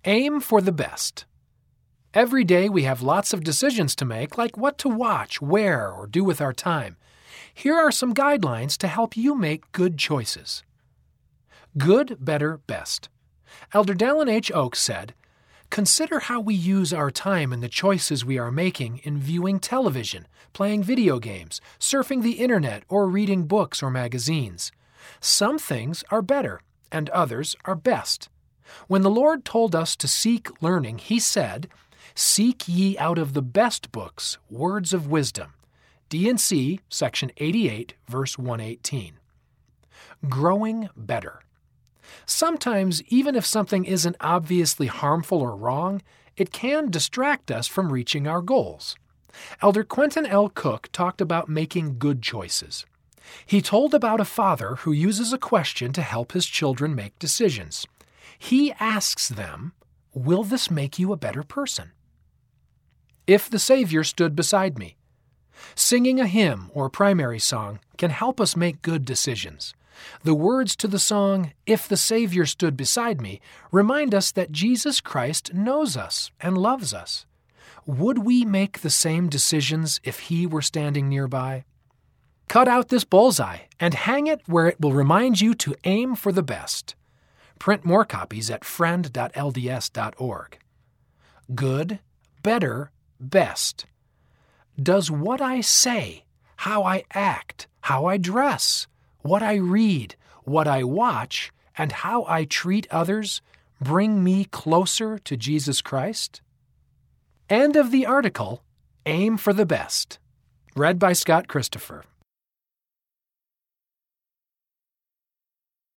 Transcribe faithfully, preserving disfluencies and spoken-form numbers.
Aim for the best. Every day we have lots of decisions to make, like what to watch, where, or do with our time. Here are some guidelines to help you make good choices. Good, better, best. Elder Dallin H. Oaks said, "Consider how we use our time and the choices we are making in viewing television, playing video games, surfing the internet, or reading books or magazines. Some things are better, and others are best. When the Lord told us to seek learning, He said, 'Seek ye out of the best books words of wisdom.'" D and C, section eighty-eight, verse one eighteen. Growing better. Sometimes, even if something isn't obviously harmful or wrong, it can distract us from reaching our goals. Elder Quentin L. Cook talked about making good choices. He told about a father who uses a question to help his children make decisions. He asks them, "Will this make you a better person?" If the Savior stood beside me. Singing a hymn or primary song can help us make good decisions. The words to the song, "If the Savior Stood Beside Me," remind us that Jesus Christ knows us and loves us. Would we make the same decisions if He were standing nearby? Cut out this bullseye and hang it where it will remind you to aim for the best. Print more copies at friend dot L D S dot org. Good, better, best. Does what I say, how I act, how I dress, what I read, what I watch, and how I treat others bring me closer to Jesus Christ? End of the article, Aim for the Best. Read by Scott Christopher.